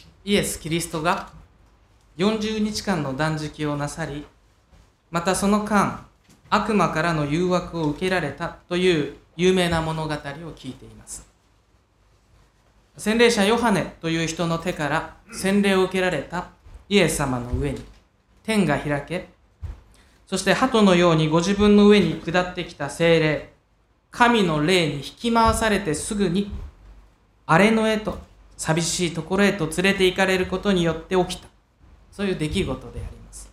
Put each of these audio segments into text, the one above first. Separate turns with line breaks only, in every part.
イエス・キリストが40日間の断食をなさり、またその間、悪魔からの誘惑を受けられたという有名な物語を聞いています。洗礼者ヨハネという人の手から洗礼を受けられたイエス様の上に天が開け、そして鳩のようにご自分の上に下ってきた聖霊、神の霊に引き回されてすぐに荒れ野へと、寂しいところへと連れて行かれることによって起きた、そういう出来事であります。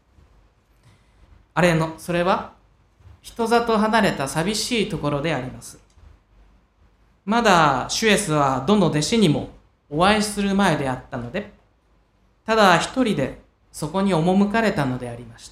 荒れ野、それは人里離れた寂しいところであります。まだ主イエスはどの弟子にもお会いする前であったので、ただ一人でそこに赴かれたのでありました。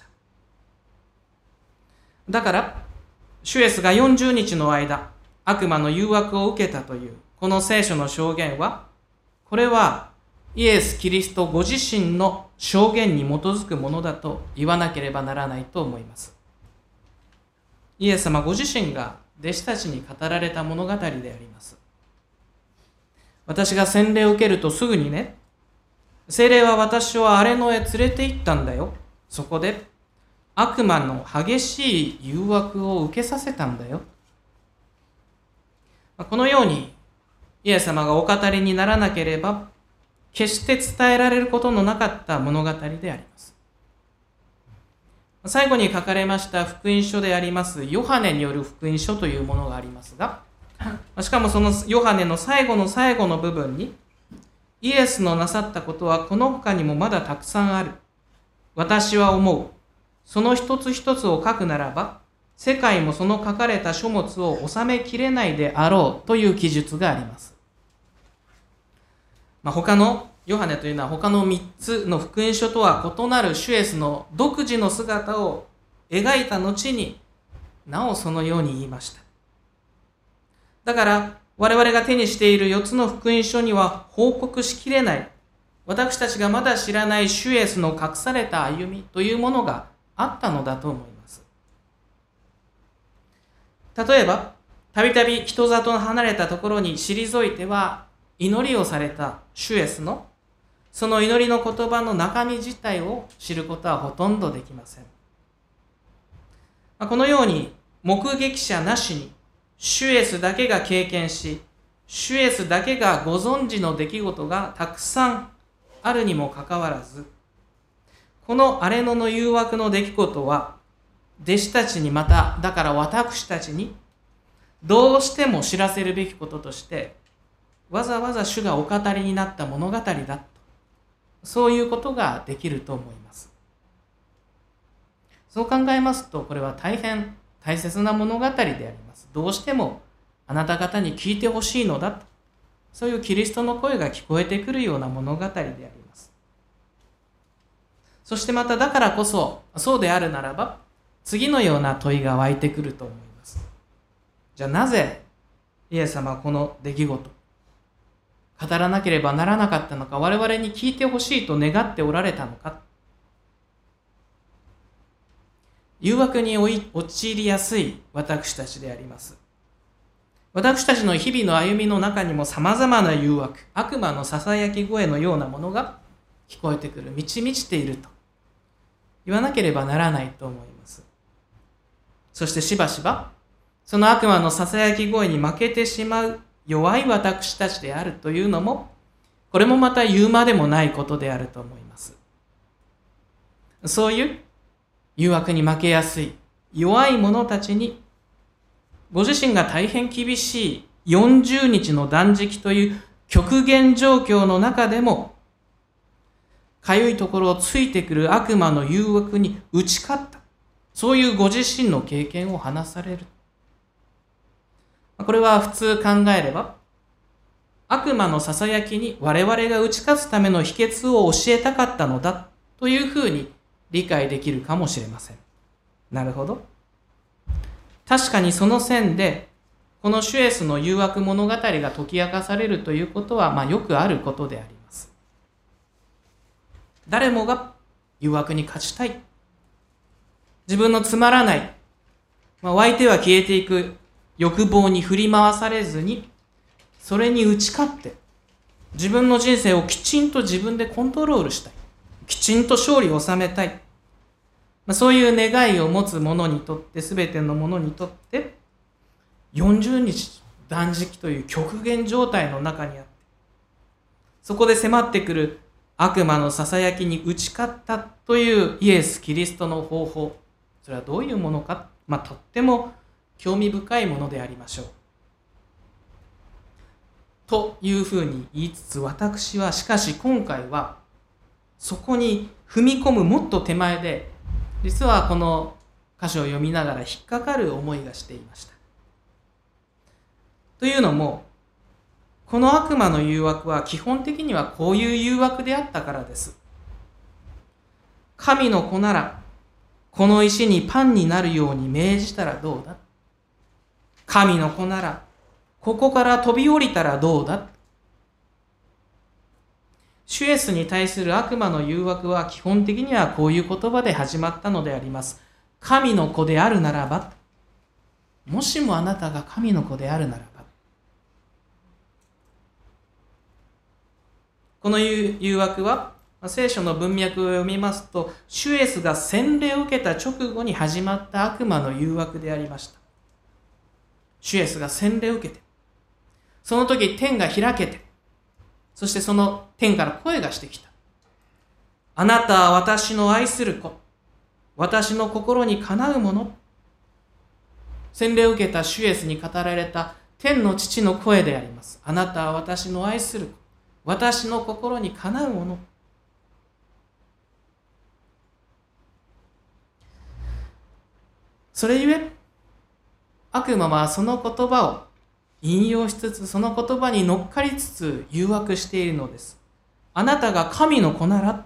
だから主イエスが40日の間悪魔の誘惑を受けたというこの聖書の証言は、これはイエス・キリストご自身の証言に基づくものだと言わなければならないと思います。イエス様ご自身が弟子たちに語られた物語であります。私が洗礼を受けるとすぐにね、聖霊は私を荒れ野へ連れて行ったんだよ。そこで悪魔の激しい誘惑を受けさせたんだよ。このようにイエス様がお語りにならなければ決して伝えられることのなかった物語であります。最後に書かれました福音書でありますヨハネによる福音書というものがありますが、しかもそのヨハネの最後の最後の部分に、イエスのなさったことはこの他にもまだたくさんある。私は思う。その一つ一つを書くならば、世界もその書かれた書物を収めきれないであろうという記述があります。他のヨハネというのは他の3つの福音書とは異なる主イエスの独自の姿を描いた後に、なおそのように言いました。だから我々が手にしている4つの福音書には報告しきれない、私たちがまだ知らない主イエスの隠された歩みというものがあったのだと思います。例えば、たびたび人里の離れたところに退いては祈りをされた主イエスのその祈りの言葉の中身自体を知ることはほとんどできません。このように目撃者なしに主イエスだけが経験し、主イエスだけがご存知の出来事がたくさんあるにもかかわらず、この荒れ野の誘惑の出来事は弟子たちに、まただから私たちにどうしても知らせるべきこととしてわざわざ主がお語りになった物語だと、そういうことができると思います。そう考えますと、これは大変大切な物語であります。どうしてもあなた方に聞いてほしいのだと、そういうキリストの声が聞こえてくるような物語であります。そしてまただからこそ、そうであるならば次のような問いが湧いてくると思います。じゃあなぜイエス様はこの出来事語らなければならなかったのか、我々に聞いてほしいと願っておられたのか。誘惑に陥りやすい私たちであります。私たちの日々の歩みの中にも様々な誘惑、悪魔のささやき声のようなものが聞こえてくる、満ち満ちていると言わなければならないと思います。そしてしばしばその悪魔のささやき声に負けてしまう弱い私たちであるというのも、これもまた言うまでもないことであると思います。そういう誘惑に負けやすい弱い者たちに、ご自身が大変厳しい40日の断食という極限状況の中でも、かゆいところをついてくる悪魔の誘惑に打ち勝った、そういうご自身の経験を話される。これは普通考えれば、悪魔のささやきに我々が打ち勝つための秘訣を教えたかったのだというふうに理解できるかもしれません。なるほど。確かにその線で、この主イエスの誘惑物語が解き明かされるということは、よくあることであります。誰もが誘惑に勝ちたい。自分のつまらない、湧いては消えていく欲望に振り回されずに、それに打ち勝って自分の人生をきちんと自分でコントロールしたい。きちんと勝利を収めたい。そういう願いを持つ者にとって、すべての者にとって、40日断食という極限状態の中にあって、そこで迫ってくる悪魔のささやきに打ち勝ったというイエス・キリストの方法、それはどういうものか、とっても興味深いものでありましょう。というふうに言いつつ、私はしかし今回はそこに踏み込むもっと手前で、実はこの箇所を読みながら引っかかる思いがしていました。というのも、この悪魔の誘惑は基本的にはこういう誘惑であったからです。神の子ならこの石にパンになるように命じたらどうだ。神の子ならここから飛び降りたらどうだ。主イエスに対する悪魔の誘惑は基本的にはこういう言葉で始まったのであります。神の子であるならば、もしもあなたが神の子であるならば。この誘惑は聖書の文脈を読みますと、主イエスが洗礼を受けた直後に始まった悪魔の誘惑でありました。主イエスが洗礼を受けて、その時天が開けて、そしてその天から声がしてきた。あなたは私の愛する子、私の心にかなうもの。洗礼を受けた主イエスに語られた天の父の声であります。あなたは私の愛する子、私の心にかなうもの。それゆえ、悪魔はその言葉を引用しつつ、その言葉に乗っかりつつ誘惑しているのです。あなたが神の子なら。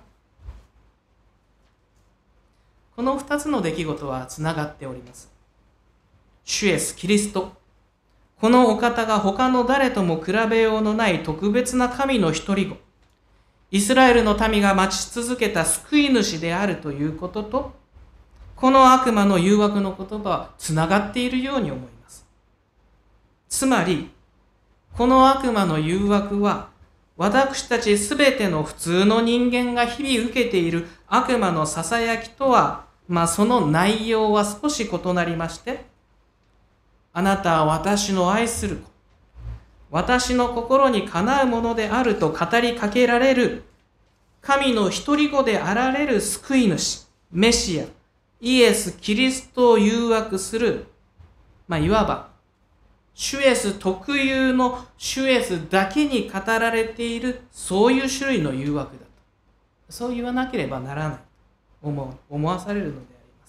この二つの出来事はつながっております。主イエス・キリスト、このお方が他の誰とも比べようのない特別な神の一人子、イスラエルの民が待ち続けた救い主であるということと、この悪魔の誘惑の言葉はつながっているように思います。つまり、この悪魔の誘惑は、私たちすべての普通の人間が日々受けている悪魔のささやきとは、その内容は少し異なりまして、あなたは私の愛する子、私の心にかなうものであると語りかけられる、神の一人子であられる救い主、メシア、イエス・キリストを誘惑する、いわば、主イエス特有の主イエスだけに語られている、そういう種類の誘惑だと。そう言わなければならないと思わされるのであり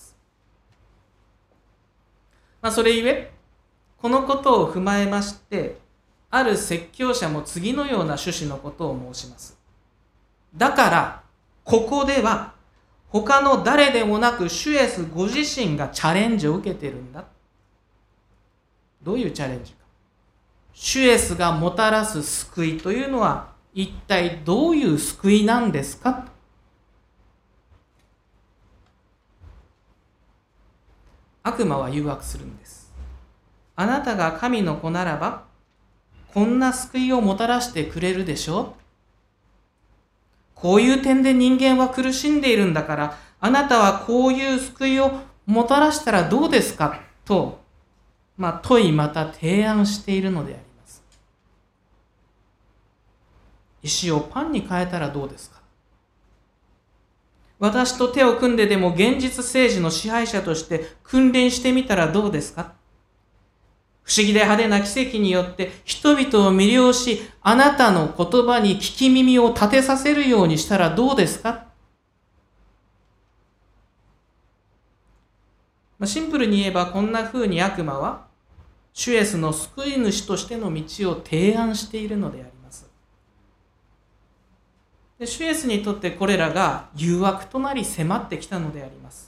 ます。それゆえ、このことを踏まえまして、ある説教者も次のような趣旨のことを申します。だから、ここでは、他の誰でもなく主イエスご自身がチャレンジを受けているんだ。どういうチャレンジか。主イエスがもたらす救いというのは一体どういう救いなんですか。悪魔は誘惑するんです。あなたが神の子ならば、こんな救いをもたらしてくれるでしょう。こういう点で人間は苦しんでいるんだから、あなたはこういう救いをもたらしたらどうですかと、問いまた提案しているのであります。石をパンに変えたらどうですか。私と手を組んででも現実政治の支配者として君臨してみたらどうですか。不思議で派手な奇跡によって人々を魅了し、あなたの言葉に聞き耳を立てさせるようにしたらどうですか。シンプルに言えばこんな風に悪魔は主イエスの救い主としての道を提案しているのであります。で、主イエスにとってこれらが誘惑となり迫ってきたのであります。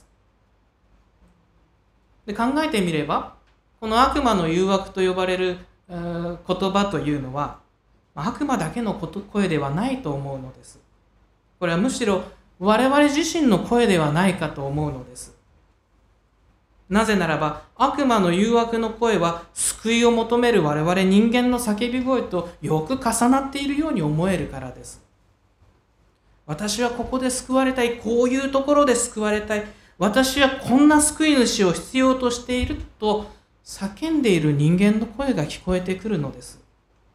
で、考えてみれば、この悪魔の誘惑と呼ばれる言葉というのは、悪魔だけの声ではないと思うのです。これはむしろ我々自身の声ではないかと思うのです。 なぜならば、悪魔の誘惑の声は救いを求める我々人間の叫び声とよく重なっているように思えるからです。私はここで救われたい、こういうところで救われたい、私はこんな救い主を必要としていると叫んでいる人間の声が聞こえてくるのです。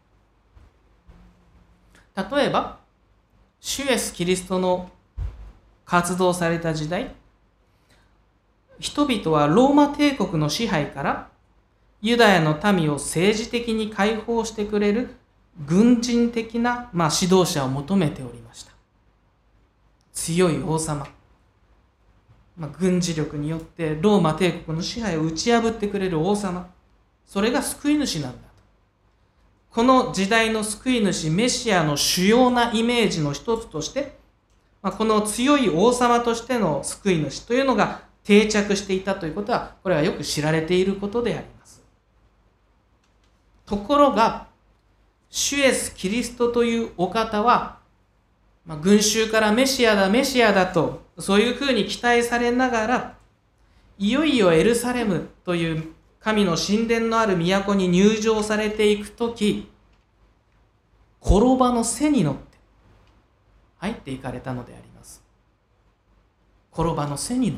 例えば、主イエスキリストの活動された時代、人々はローマ帝国の支配からユダヤの民を政治的に解放してくれる軍人的な、指導者を求めておりました。強い王様、軍事力によってローマ帝国の支配を打ち破ってくれる王様、それが救い主なんだと。この時代の救い主メシアの主要なイメージの一つとして、この強い王様としての救い主というのが定着していたということは、これはよく知られていることであります。ところが、主イエスキリストというお方は、群衆からメシアだメシアだとそういうふうに期待されながら、いよいよエルサレムという神の神殿のある都に入場されていくとき、転ばの背に乗って入っていかれたのであります。転ばの背に乗って、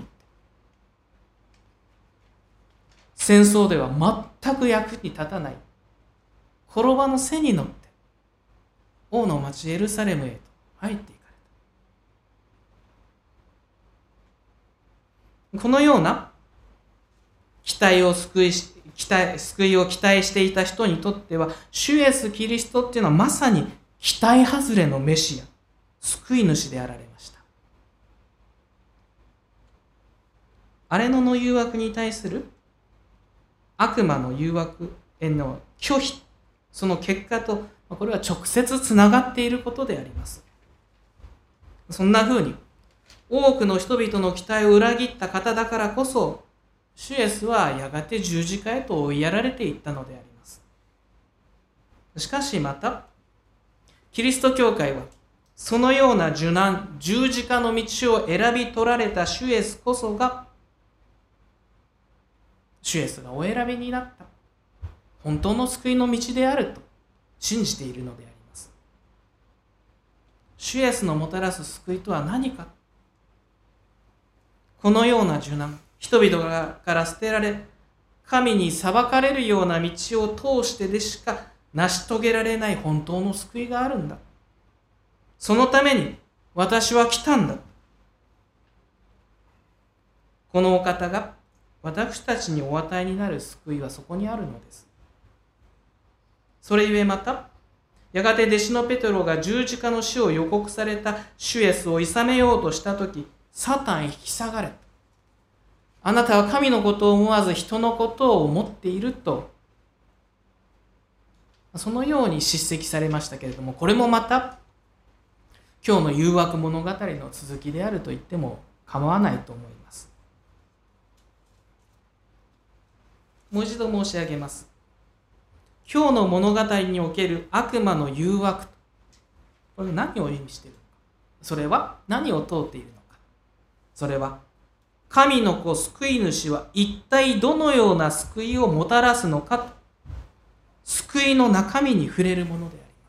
戦争では全く役に立たない転ばの背に乗って王の町エルサレムへと入っていかれた。このような救いを期待していた人にとっては、主イエスキリストっていうのはまさに期待外れのメシア、救い主であられました。荒野の誘惑に対する悪魔の誘惑への拒否、その結果とこれは直接つながっていることであります。そんなふうに多くの人々の期待を裏切った方だからこそ、主イエスはやがて十字架へと追いやられていったのであります。しかしまた、キリスト教会はそのような受難、十字架の道を選び取られた主イエスこそが、主イエスがお選びになった本当の救いの道であると信じているのであります。主イエスのもたらす救いとは何か。このような受難、人々から捨てられ、神に裁かれるような道を通してでしか成し遂げられない本当の救いがあるんだ。そのために私は来たんだ。このお方が私たちにお与えになる救いはそこにあるのです。それゆえまた、やがて弟子のペテロが十字架の死を予告された主イエスを諌めようとしたとき、サタン引き下がれ。あなたは神のことを思わず人のことを思っていると、そのように叱責されましたけれども、これもまた今日の誘惑物語の続きであると言っても構わないと思います。もう一度申し上げます。今日の物語における悪魔の誘惑、これ何を意味しているのか。それは何を問うているのか。それは神の子救い主は一体どのような救いをもたらすのかと、救いの中身に触れるものであります。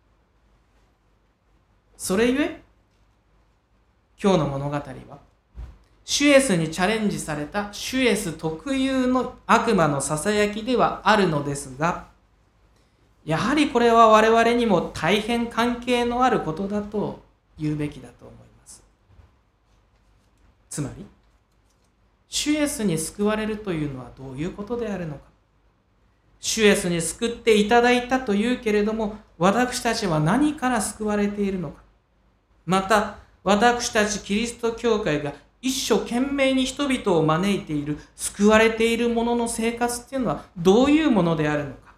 それゆえ今日の物語は主イエスにチャレンジされた主イエス特有の悪魔のささやきではあるのですが、やはりこれは我々にも大変関係のあることだと言うべきだと思います。つまり、主イエスに救われるというのはどういうことであるのか。主イエスに救っていただいたというけれども、私たちは何から救われているのか。また、私たちキリスト教会が一生懸命に人々を招いている、救われている者の生活っていうのはどういうものであるのか。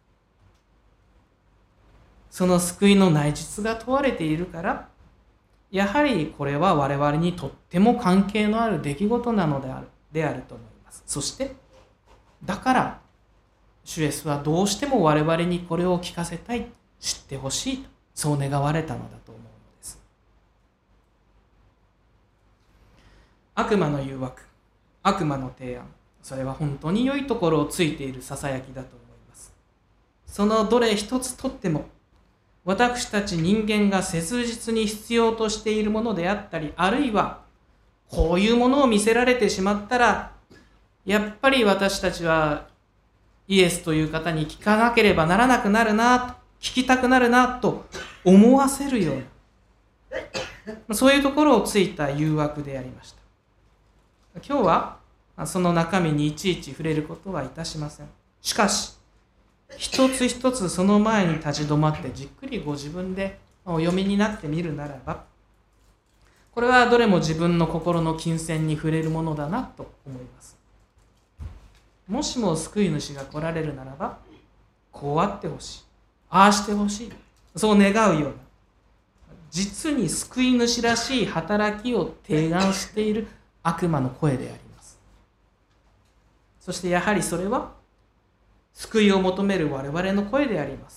その救いの内実が問われているから、やはりこれは我々にとっても関係のある出来事なのであると思います。そして、だから、主イエスはどうしても我々にこれを聞かせたい、知ってほしいと、そう願われたのだと思うのです。悪魔の誘惑、 悪魔の提案、それは本当に良いところをついているささやきだと思います。そのどれ一つとっても、私たち人間が切実に必要としているものであったり、あるいはこういうものを見せられてしまったら、やっぱり私たちはイエスという方に聞かなければならなくなるな、聞きたくなるなと思わせるような、そういうところをついた誘惑でありました。今日はその中身にいちいち触れることはいたしません。しかし、一つ一つその前に立ち止まってじっくりご自分でお読みになってみるならば、これはどれも自分の心の金銭に触れるものだなと思います。もしも救い主が来られるならば、こうあってほしい、ああしてほしい、そう願うような、実に救い主らしい働きを提案している悪魔の声であります。そしてやはりそれは救いを求める我々の声であります。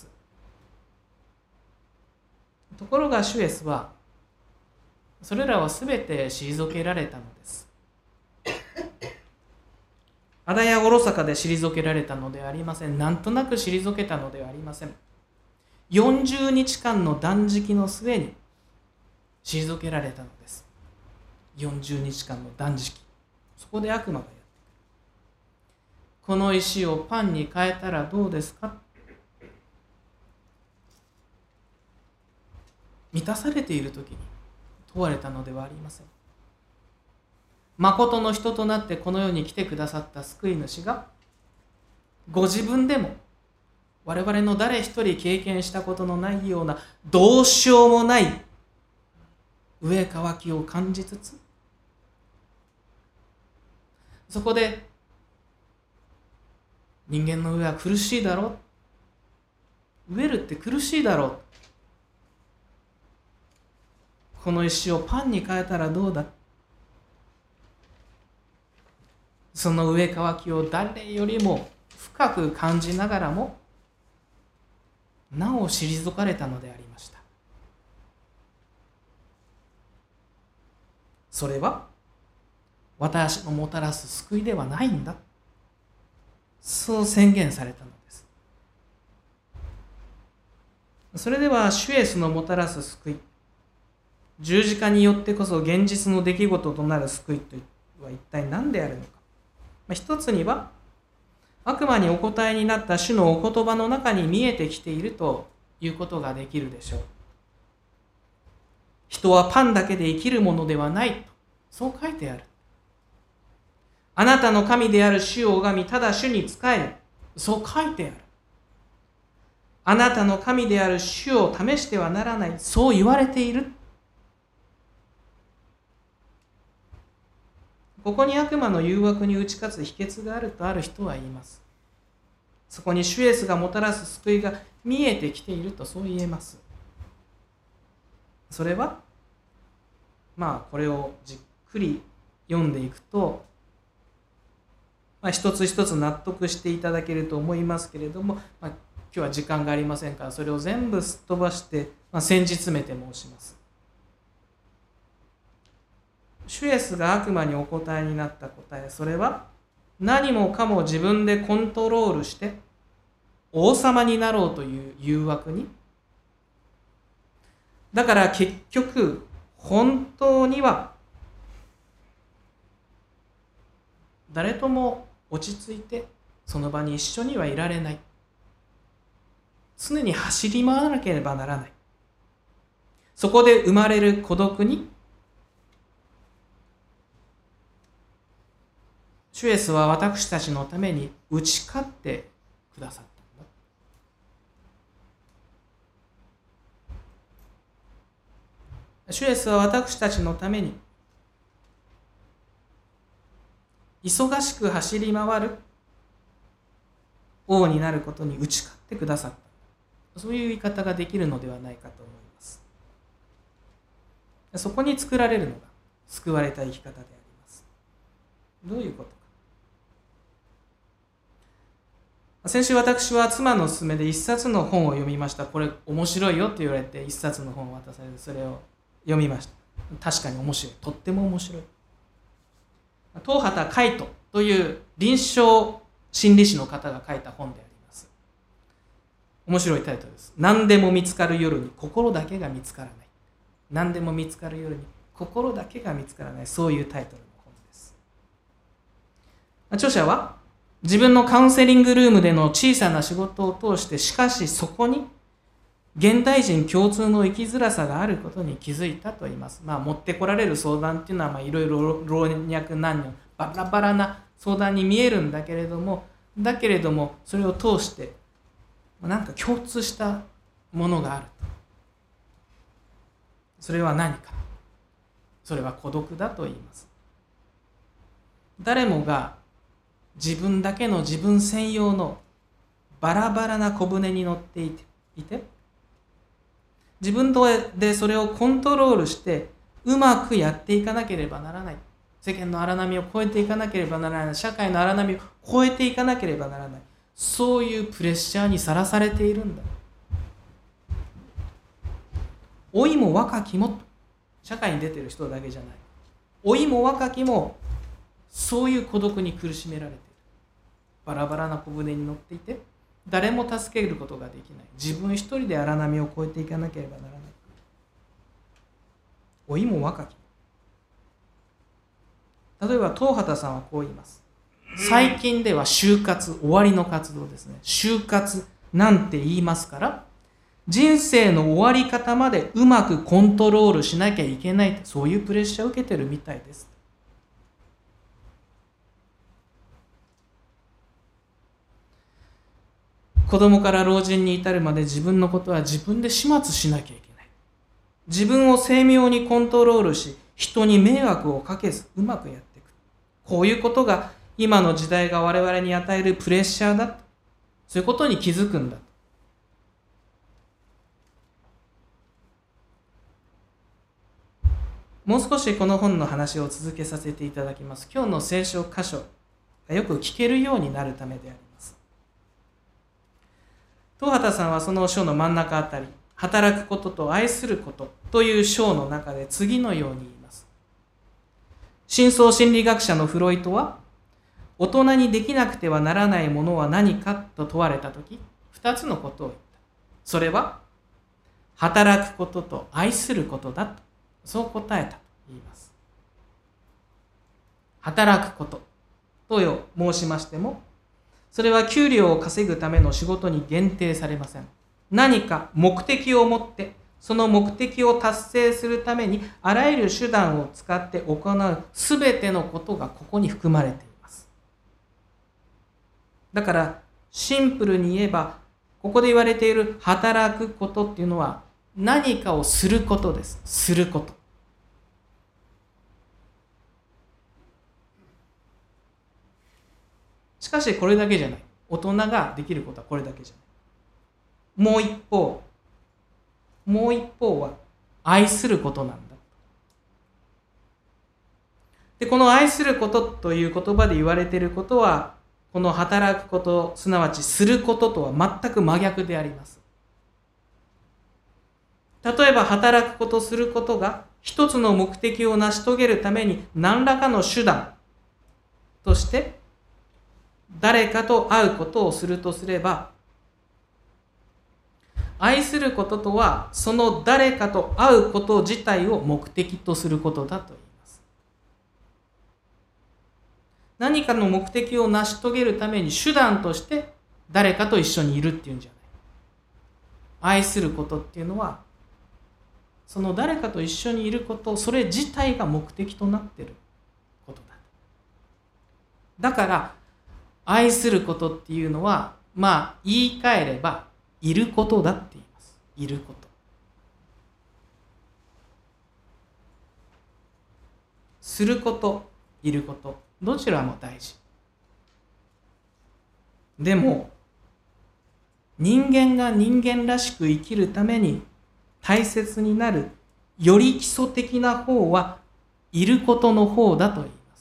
ところが主イエスはそれらはすべて退けられたのです。あだやおろそかで退けられたのではありません。なんとなく退けたのではありません。40日間の断食の末に退けられたのです。40日間の断食。そこで悪魔がやってくる。この石をパンに変えたらどうですか？満たされている時に問われたのではありません。誠の人となってこの世に来てくださった救い主が、ご自分でも我々の誰一人経験したことのないようなどうしようもない上渇きを感じつつ、そこで人間の上は苦しいだろう、飢えるって苦しいだろう、この石をパンに変えたらどうだ、その上渇きを誰よりも深く感じながらもなお退かれたのでありました。それは私のもたらす救いではないんだ、そう宣言されたのです。それでは主イエスのもたらす救い、十字架によってこそ現実の出来事となる救いとは一体何であるのか。一つには悪魔にお答えになった主のお言葉の中に見えてきているということができるでしょう。人はパンだけで生きるものではないと、そう書いてある。あなたの神である主を拝み、ただ主に仕える、そう書いてある。あなたの神である主を試してはならない、そう言われている。ここに悪魔の誘惑に打ち勝つ秘訣があるとある人は言います。そこに主イエスがもたらす救いが見えてきているとそう言えます。それはこれをじっくり読んでいくと、一つ一つ納得していただけると思いますけれども、今日は時間がありませんからそれを全部すっ飛ばして、先日詰めて申します。主イエスが悪魔にお答えになった答え、それは何もかも自分でコントロールして王様になろうという誘惑に、だから結局本当には誰とも落ち着いてその場に一緒にはいられない、常に走り回らなければならない、そこで生まれる孤独に主イエスは私たちのために打ち勝ってくださったんだ。主イエスは私たちのために忙しく走り回る王になることに打ち勝ってくださった。そういう言い方ができるのではないかと思います。そこに作られるのが救われた生き方であります。どういうことか。先週私は妻の勧めで一冊の本を読みました。これ面白いよと言われて一冊の本を渡されてそれを読みました。確かに面白い。とっても面白い。 東畑海人という臨床心理師の方が書いた本であります。面白いタイトルです。何でも見つかる夜に心だけが見つからない。何でも見つかる夜に心だけが見つからない。そういうタイトルの本です。著者は自分のカウンセリングルームでの小さな仕事を通して、しかしそこに現代人共通の生きづらさがあることに気づいたと言います。持ってこられる相談っていうのはいろいろ老若男女バラバラな相談に見えるんだけれども、それを通してなんか共通したものがあると。それは何か。それは孤独だと言います。誰もが自分だけの自分専用のバラバラな小舟に乗っていて、自分でそれをコントロールしてうまくやっていかなければならない。世間の荒波を越えていかなければならない。社会の荒波を越えていかなければならない。そういうプレッシャーにさらされているんだ。老いも若きも、社会に出ている人だけじゃない。老いも若きもそういう孤独に苦しめられている。バラバラな小舟に乗っていて、誰も助けることができない。自分一人で荒波を越えていかなければならない。老いも若きも。例えば東畑さんはこう言います。最近では就活、終わりの活動ですね。就活なんて言いますから、人生の終わり方までうまくコントロールしなきゃいけない、そういうプレッシャーを受けてるみたいです。子供から老人に至るまで自分のことは自分で始末しなきゃいけない。自分を精妙にコントロールし、人に迷惑をかけずうまくやっていく。こういうことが今の時代が我々に与えるプレッシャーだ。そういうことに気づくんだ。もう少しこの本の話を続けさせていただきます。今日の聖書箇所がよく聞けるようになるためであります。東畑さんはその章の真ん中あたり、働くことと愛することという章の中で次のように言います。深層心理学者のフロイトは、大人にできなくてはならないものは何かと問われたとき、2つのことを言った。それは、働くことと愛することだと、そう答えたと言います。働くことと申しましても、それは給料を稼ぐための仕事に限定されません。何か目的を持って、その目的を達成するためにあらゆる手段を使って行うすべてのことがここに含まれています。だからシンプルに言えば、ここで言われている働くことっていうのは何かをすることです。すること。しかしこれだけじゃない。大人ができることはこれだけじゃない。もう一方は愛することなんだ。で、この愛することという言葉で言われていることは、この働くこと、すなわちすることとは全く真逆であります。例えば働くこと、することが一つの目的を成し遂げるために何らかの手段として誰かと会うことをするとすれば、愛することとはその誰かと会うこと自体を目的とすることだと言います。何かの目的を成し遂げるために手段として誰かと一緒にいるっていうんじゃない。愛することっていうのはその誰かと一緒にいること、それ自体が目的となっていることだ。だから愛することっていうのは、言い換えればいることだって言います。いること。すること、いること、どちらも大事。でも人間が人間らしく生きるために大切になるより基礎的な方はいることの方だと言います。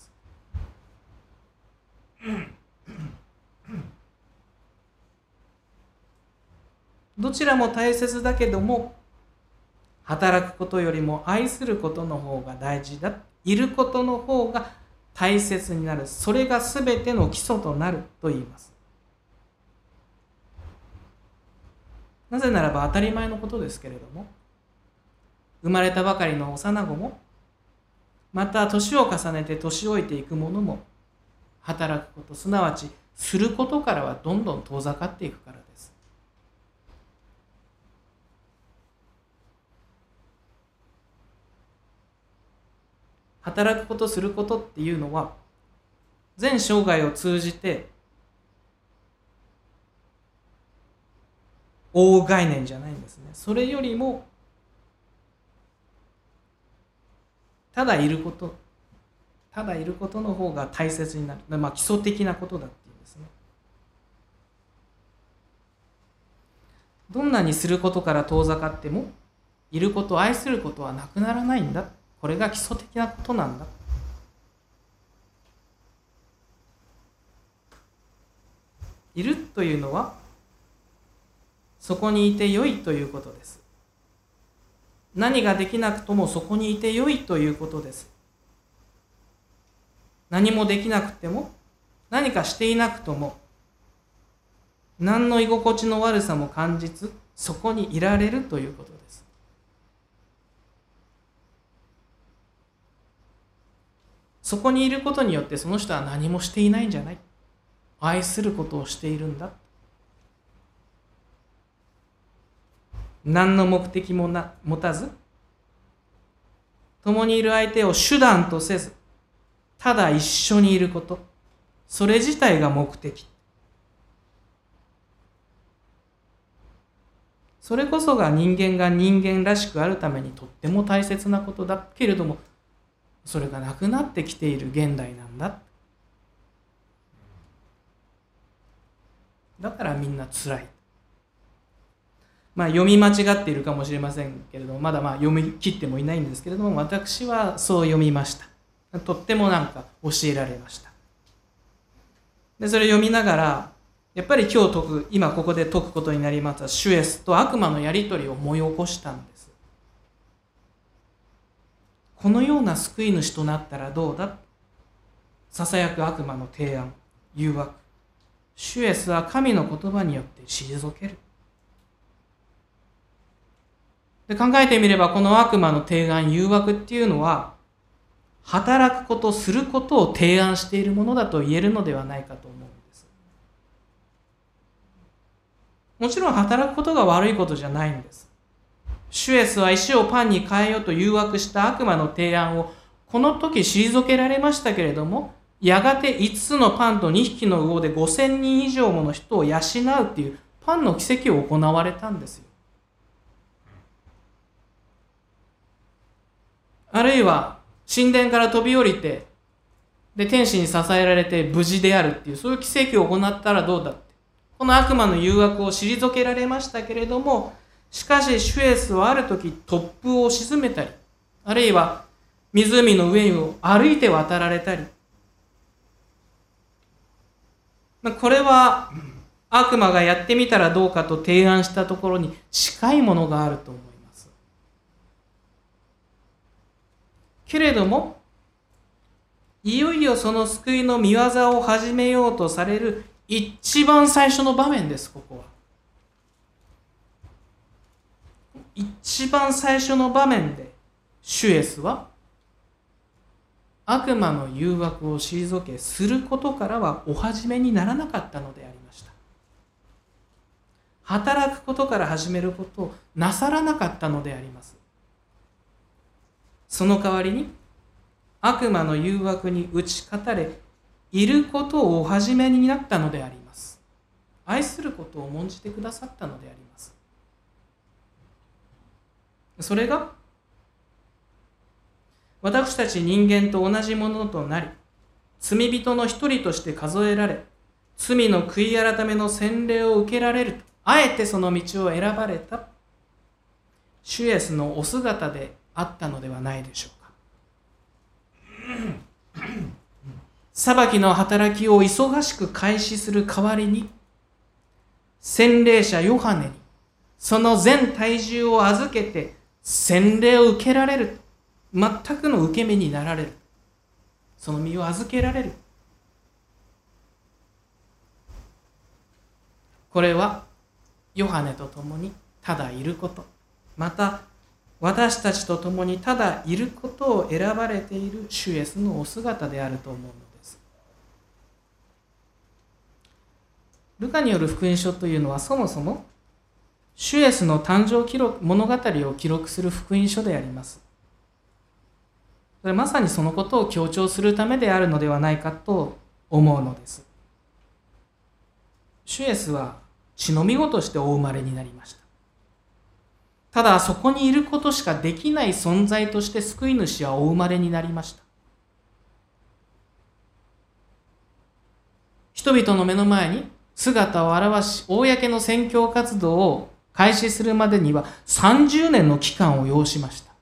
どちらも大切だけども、働くことよりも愛することの方が大事だ。いることの方が大切になる。それがすべての基礎となると言います。なぜならば当たり前のことですけれども、生まれたばかりの幼子も、また年を重ねて年老いていく者も、働くこと、すなわちすることからはどんどん遠ざかっていくからです。働くこと、することっていうのは、全生涯を通じて追う概念じゃないんですね。それよりもただいることの方が大切になる。基礎的なことだっていうんですね。どんなにすることから遠ざかっても、いること、愛することはなくならないんだ。これが基礎的なことなんだ。いるというのは、そこにいてよいということです。何ができなくともそこにいてよいということです。何もできなくても、何かしていなくとも、何の居心地の悪さも感じず、そこにいられるということです。そこにいることによってその人は何もしていないんじゃない。愛することをしているんだ。何の目的も持たず、共にいる相手を手段とせず、ただ一緒にいること、それ自体が目的。それこそが人間が人間らしくあるためにとっても大切なことだけれども、それがなくなってきている現代なんだ。だからみんな辛い。読み間違っているかもしれませんけれども、まだ読み切ってもいないんですけれども、私はそう読みました。とっても教えられました。で、それ読みながら、やっぱり今ここで説くことになりますシュエスと悪魔のやりとりを思い起こしたんです。このような救い主となったらどうだ？ささやく悪魔の提案、誘惑。シュエスは神の言葉によって退ける。で、考えてみれば、この悪魔の提案、誘惑っていうのは、働くこと、することを提案しているものだと言えるのではないかと思うんです。もちろん働くことが悪いことじゃないんです。シュエスは石をパンに変えようと誘惑した悪魔の提案をこの時退けられましたけれども、やがて5つのパンと2匹の魚で5000人以上もの人を養うっていうパンの奇跡を行われたんですよ。あるいは神殿から飛び降りて、で天使に支えられて無事であるっていう、そういう奇跡を行ったらどうだって、この悪魔の誘惑を退けられましたけれども、しかしシュエスはある時突風を沈めたり、あるいは湖の上を歩いて渡られたり、これは悪魔がやってみたらどうかと提案したところに近いものがあると思います。けれども、いよいよその救いの御業を始めようとされる一番最初の場面です、ここは。一番最初の場面で、シュエスは悪魔の誘惑を退け、することからはお始めにならなかったのでありました。働くことから始めることをなさらなかったのであります。その代わりに、悪魔の誘惑に打ち勝たれ、いることをお始めになったのであります。愛することを重んじてくださったのであります。それが、私たち人間と同じものとなり、罪人の一人として数えられ、罪の悔い改めの洗礼を受けられると、あえてその道を選ばれた、シュエスのお姿であったのではないでしょうか。裁きの働きを忙しく開始する代わりに、洗礼者ヨハネにその全体重を預けて洗礼を受けられる、全くの受け身になられる。 その身を預けられる。これはヨハネと共にただいること、また私たちと共にただいることを選ばれている主イエスのお姿であると思うのです。ルカによる福音書というのはそもそも主イエスの誕生物語を記録する福音書であります。まさにそのことを強調するためであるのではないかと思うのです。主イエスは血のみ子としてお生まれになりました。ただそこにいることしかできない存在として救い主はお生まれになりました。人々の目の前に姿を現し、公の宣教活動を開始するまでには30年の期間を要しました。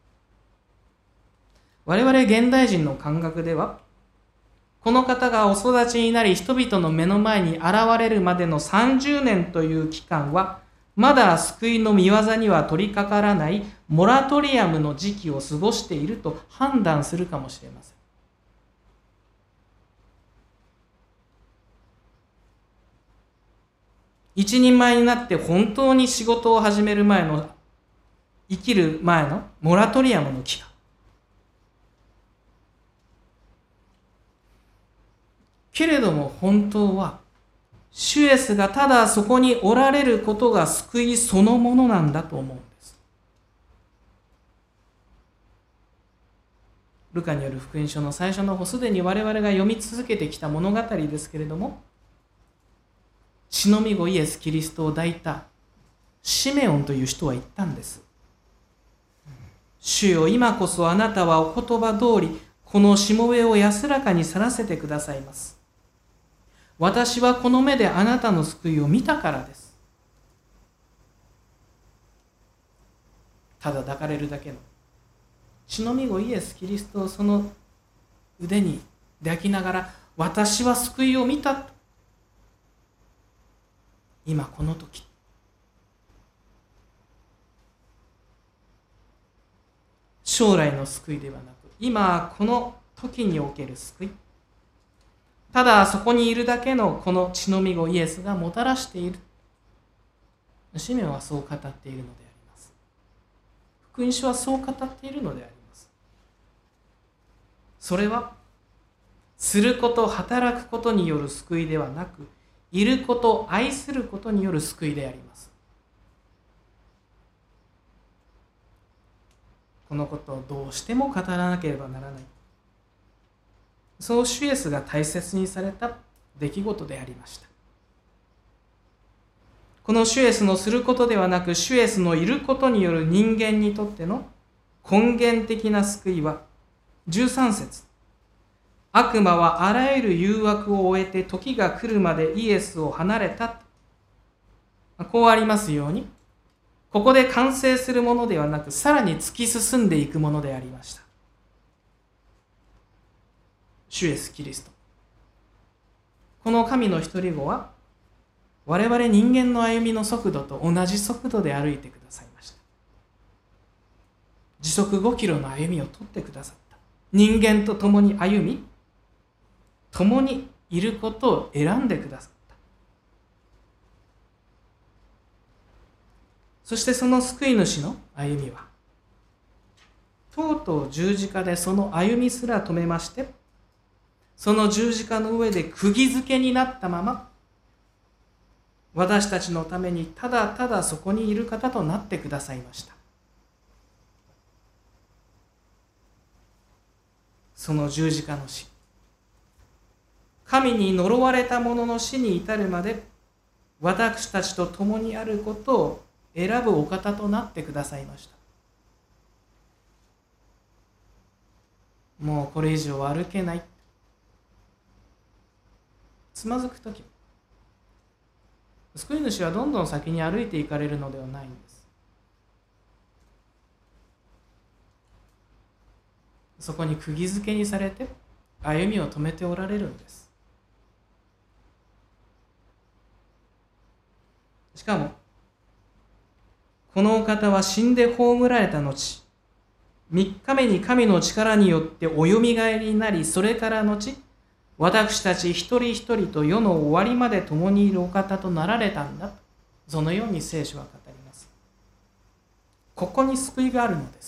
我々現代人の感覚では、この方がお育ちになり人々の目の前に現れるまでの30年という期間は、まだ救いの御業には取り掛からないモラトリアムの時期を過ごしていると判断するかもしれません。一人前になって本当に仕事を始める前の、生きる前のモラトリアムの期間。けれども本当は、主イエスがただそこにおられることが救いそのものなんだと思うんです。ルカによる福音書の最初の方、すでに我々が読み続けてきた物語ですけれども、血のみ子イエス・キリストを抱いたシメオンという人は言ったんです。主よ、今こそあなたはお言葉通り、このしもべを安らかに去らせてくださいます。私はこの目であなたの救いを見たからです。ただ抱かれるだけの血のみ子イエス・キリストをその腕に抱きながら、私は救いを見たと。今この時、将来の救いではなく、今この時における救い、ただそこにいるだけのこの血のみ子イエスがもたらしている。シメオンはそう語っているのであります。福音書はそう語っているのであります。それはすること、働くことによる救いではなく、いること、愛することによる救いであります。このことをどうしても語らなければならない。そう主イエスが大切にされた出来事でありました。この主イエスのすることではなく、主イエスのいることによる人間にとっての根源的な救いは、13節、悪魔はあらゆる誘惑を終えて時が来るまでイエスを離れた。こうありますように、ここで完成するものではなく、さらに突き進んでいくものでありました。主イエス・キリスト。この神の一人子は、我々人間の歩みの速度と同じ速度で歩いてくださいました。時速5キロの歩みをとってくださった。人間と共に歩み、共にいることを選んでくださった。そしてその救い主の歩みは、とうとう十字架でその歩みすら止めまして、その十字架の上で釘付けになったまま、私たちのためにただただそこにいる方となってくださいました。その十字架の死、神に呪われた者の死に至るまで、私たちと共にあることを選ぶお方となってくださいました。もうこれ以上歩けない。つまずくとき、救い主はどんどん先に歩いていかれるのではないんです。そこに釘付けにされて歩みを止めておられるんです。しかもこのお方は死んで葬られた後、 3日目に神の力によっておよみがえりになり、それから後、私たち一人一人と世の終わりまで共にいるお方となられたんだ。そのように聖書は語ります。ここに救いがあるのです。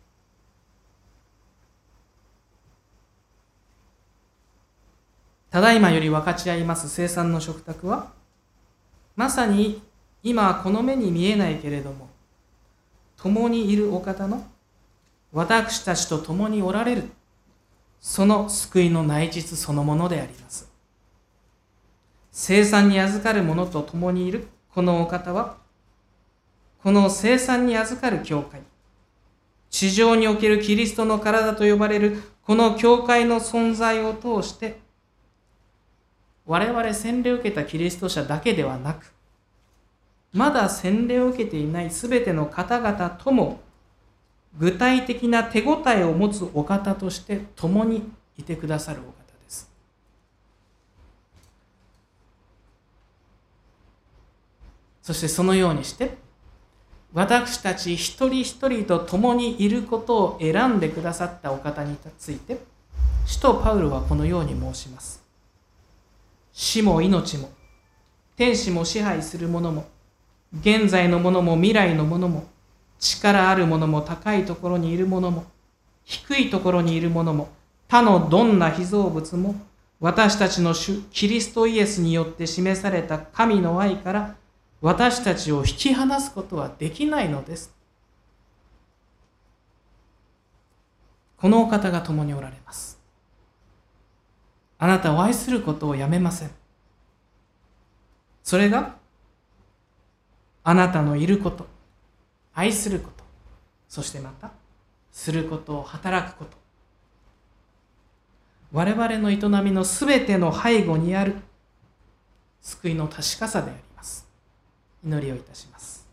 ただいまより分かち合います聖餐の食卓は、まさに今はこの目に見えないけれども、共にいるお方の私たちと共におられる、その救いの内実そのものであります。聖餐に預かる者と共にいるこのお方は、この聖餐に預かる教会、地上におけるキリストの体と呼ばれるこの教会の存在を通して、我々洗礼を受けたキリスト者だけではなく、まだ洗礼を受けていないすべての方々とも具体的な手応えを持つお方として共にいてくださるお方です。そしてそのようにして私たち一人一人と共にいることを選んでくださったお方について、使徒パウロはこのように申します。死も命も天使も支配する者も現在のものも未来のものも力あるものも高いところにいるものも低いところにいるものも他のどんな被造物も私たちの主キリストイエスによって示された神の愛から私たちを引き離すことはできないのです。このお方が共におられます。あなたを愛することをやめません。それがあなたのいること、愛すること、そしてまたすることを働くこと、我々の営みのすべての背後にある救いの確かさであります。祈りをいたします。